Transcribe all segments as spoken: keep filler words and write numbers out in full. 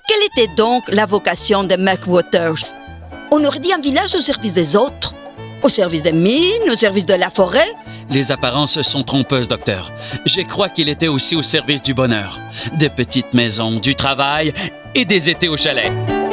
Quelle était donc la vocation de McWatters? On aurait dit un village au service des autres, au service des mines, au service de la forêt. Les apparences sont trompeuses, docteur. Je crois qu'il était aussi au service du bonheur. De petites maisons, du travail et des étés au chalet.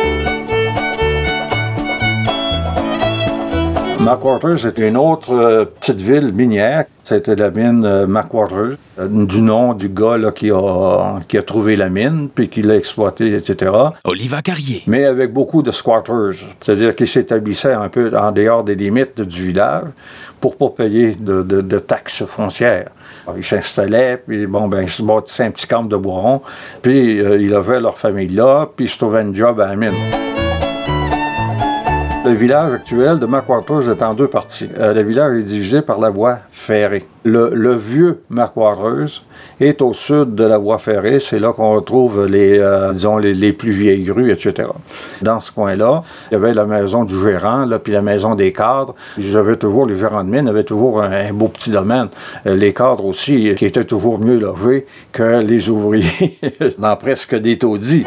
McWatters, c'était une autre euh, petite ville minière. C'était la mine euh, McWatters, euh, du nom du gars là, qui, a, qui a trouvé la mine, puis qui l'a exploitée, et cetera. Oliva Carrier. Mais avec beaucoup de squatters, c'est-à-dire qu'ils s'établissaient un peu en dehors des limites du village pour ne pas payer de, de, de taxes foncières. Alors, ils s'installaient, puis bon, ben, ils se bâtissaient un petit camp de bourron, puis euh, ils avaient leur famille là, puis ils se trouvaient un job à la mine. Le village actuel de McWatters est en deux parties. Euh, le village est divisé par la voie ferrée. Le, le vieux McWatters est au sud de la voie ferrée. C'est là qu'on retrouve les, euh, disons, les, les plus vieilles grues, et cetera. Dans ce coin-là, il y avait la maison du gérant, là, puis la maison des cadres. Ils avaient toujours, les gérants de mine avaient toujours un, un beau petit domaine. Euh, les cadres aussi, qui étaient toujours mieux logés que les ouvriers dans presque des taudis.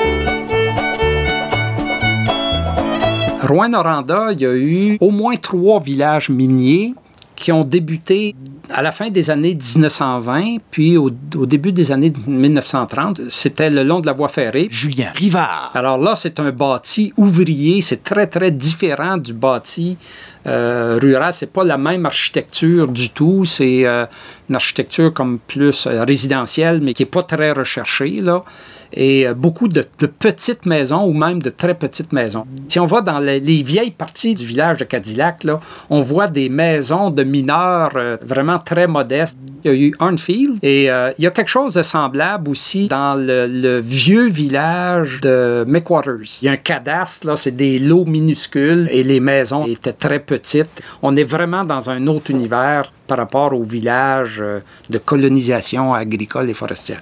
Rouyn-Noranda, il y a eu au moins trois villages miniers qui ont débuté à la fin des années dix-neuf cent vingt, puis au, au début des années mille neuf cent trente. C'était le long de la voie ferrée. Julien Rivard. Alors là, c'est un bâti ouvrier. C'est très, très différent du bâti euh, rural. C'est pas la même architecture du tout. C'est euh, une architecture comme plus euh, résidentielle, mais qui est pas très recherchée, là. Et euh, beaucoup de, de petites maisons ou même de très petites maisons. Si on va dans les, les vieilles parties du village de Cadillac, là, on voit des maisons de mineurs euh, vraiment très modestes. Il y a eu Arnfield et euh, il y a quelque chose de semblable aussi dans le, le vieux village de McWatters. Il y a un cadastre, là, c'est des lots minuscules et les maisons étaient très petites. On est vraiment dans un autre univers par rapport au village euh, de colonisation agricole et forestière.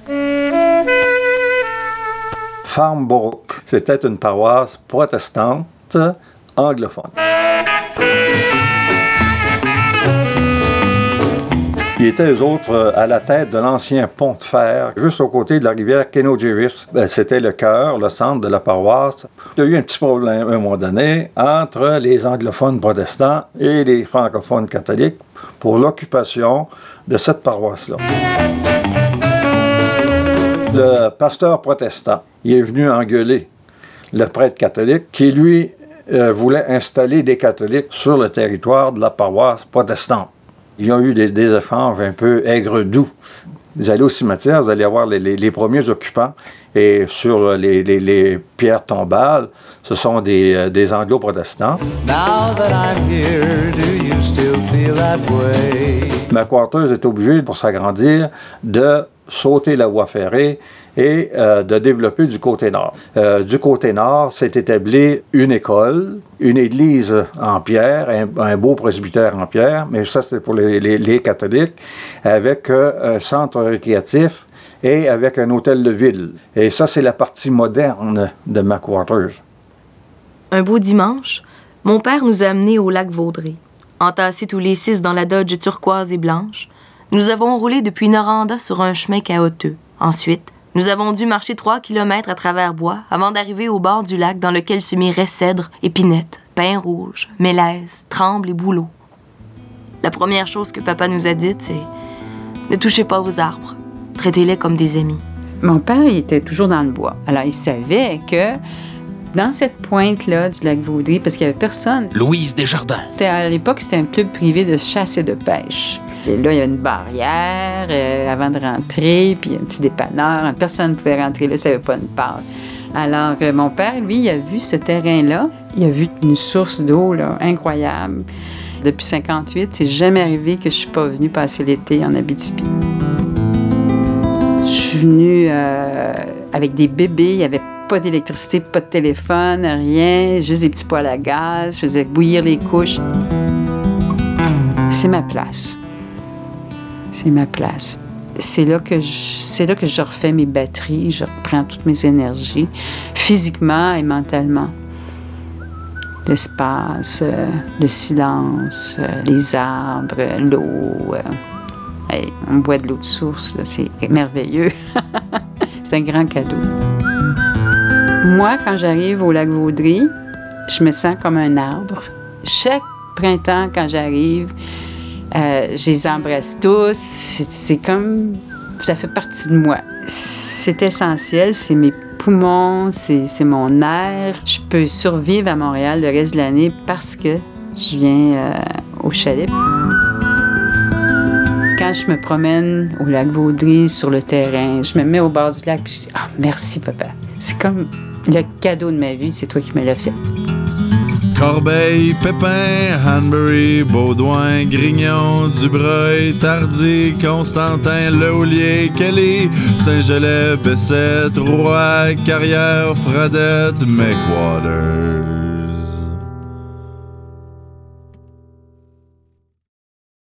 Farmbrook, c'était une paroisse protestante anglophone. Ils étaient, eux autres, à la tête de l'ancien pont de fer, juste aux côtés de la rivière Kenogirris. Ben, c'était le cœur, le centre de la paroisse. Il y a eu un petit problème, à un moment donné, entre les anglophones protestants et les francophones catholiques pour l'occupation de cette paroisse-là. Le pasteur protestant, il est venu engueuler le prêtre catholique qui, lui, euh, voulait installer des catholiques sur le territoire de la paroisse protestante. Ils ont eu des, des échanges un peu aigre-doux. Vous allez au cimetière, vous allez voir les, les, les premiers occupants, et sur les, les, les pierres tombales, ce sont des, euh, des anglo-protestants. Now that I'm here, do you still feel that way? McWatters est obligé, pour s'agrandir, de sauter la voie ferrée et euh, de développer du côté nord. Euh, du côté nord, s'est établie une école, une église en pierre, un, un beau presbytère en pierre, mais ça, c'est pour les, les, les catholiques, avec euh, un centre récréatif et avec un hôtel de ville. Et ça, c'est la partie moderne de McWatters. Un beau dimanche, mon père nous a amenés au lac Vaudrey. Entassés tous les six dans la Dodge turquoise et blanche, nous avons roulé depuis Noranda sur un chemin chaotique. Ensuite, nous avons dû marcher trois kilomètres à travers bois avant d'arriver au bord du lac dans lequel se miraient cèdres, épinettes, pins rouges, mélèzes, trembles et bouleaux. La première chose que papa nous a dite, c'est « Ne touchez pas aux arbres, traitez-les comme des amis. » Mon père, il était toujours dans le bois. Alors, il savait que dans cette pointe-là du lac Vaudrey, parce qu'il n'y avait personne. Louise Desjardins. C'était, à l'époque, c'était un club privé de chasse et de pêche. Et là, il y a une barrière euh, avant de rentrer, puis un petit dépanneur. Personne ne pouvait rentrer là, ça n'avait pas une passe. Alors, euh, mon père, lui, il a vu ce terrain-là. Il a vu une source d'eau là, incroyable. Depuis cinquante-huit, c'est jamais arrivé que je ne suis pas venue passer l'été en Abitibi. Je suis venue euh, avec des bébés, il n'y avait pas d'électricité, pas de téléphone, rien, juste des petits poêles à gaz, je faisais bouillir les couches. C'est ma place. C'est ma place. C'est là que je, c'est là que je refais mes batteries, je reprends toutes mes énergies, physiquement et mentalement. L'espace, euh, le silence, euh, les arbres, l'eau. Euh, hey, on boit de l'eau de source, là, c'est merveilleux. C'est un grand cadeau. Moi, quand j'arrive au lac Vaudry, je me sens comme un arbre. Chaque printemps, quand j'arrive, euh, je les embrasse tous. C'est, c'est comme... Ça fait partie de moi. C'est essentiel, c'est mes poumons, c'est, c'est mon air. Je peux survivre à Montréal le reste de l'année parce que je viens euh, au chalet. Quand je me promène au lac Vaudry, sur le terrain, je me mets au bord du lac et je dis « Ah, merci, papa. » C'est comme le cadeau de ma vie, c'est toi qui me l'as fait. Corbeil, Pépin, Hanbury, Baudouin, Grignon, Dubreuil, Tardy, Constantin, Lehoulier, Kelly, Saint-Gelais, Bessette, Roy, Carrière, Fradette, McWater.